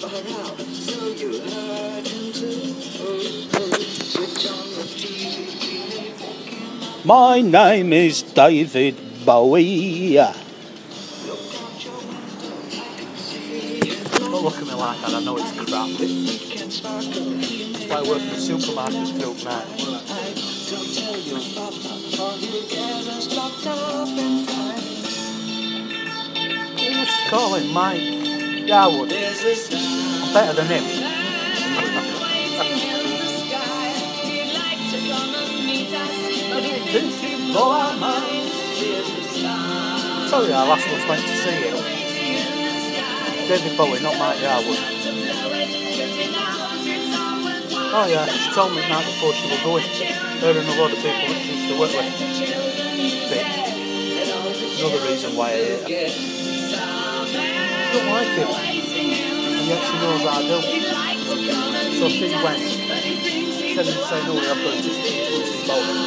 My name is David Bowie. Don't look at me like that, I know it's crap. It's like working at supermarkets till night. Who used to call him Mike Garwood? I'm better than him. I tell you, our last one's went to see him. David Bowie, not Mike Garwood. Oh yeah, she told me the night before she was going. Her and a lot of people that she used to work with. Bitch. Another reason why I hate her. She don't like him. And yet she knows I do. So she went. Instead of saying, no, I've got to see Bowie.